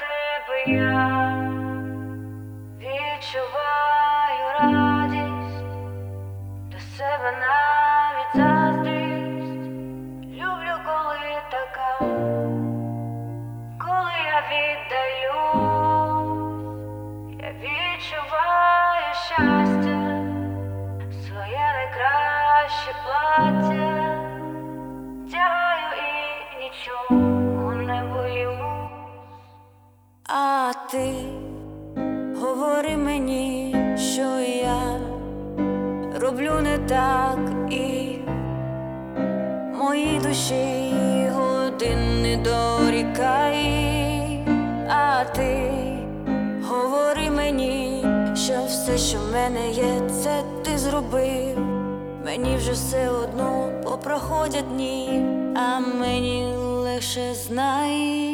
тебе я відчуваю радість, до себе навіть заздрість. Люблю, коли така, коли я віддаюсь, я відчуваю щастя, своє найкраще плаття вдягаю і нічого не боюсь. А ти говори мені, що я роблю не так, і моїй душі годин не дорікай. А ти говори мені, що все, що в мене є, це ти зробив. Мені вже все одно, попроходять дні, а мені легше знай.